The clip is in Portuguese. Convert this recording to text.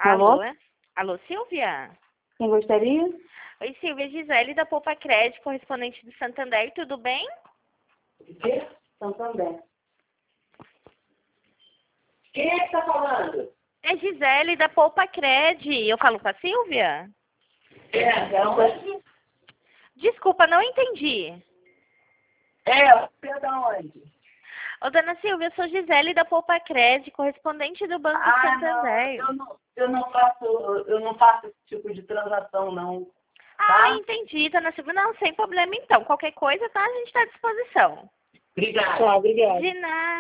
Alô? Alô? Alô, Silvia? Quem gostaria? Oi, Silvia, Gisele da Poupa Crédito, correspondente do Santander, tudo bem? O quê? Santander. Quem é que tá falando? É Gisele da Poupa Crédito. Eu falo com a Silvia? É onde? Desculpa, não entendi. Você é da onde? Ô, dona Silvia, eu sou Gisele da Poupa Crédito, correspondente do Banco Santander. Eu não faço esse tipo de transação, não. Ah, entendi, dona Silvia. Não, sem problema então. Qualquer coisa, tá? A gente está à disposição. Obrigado. Tá, obrigada. De nada.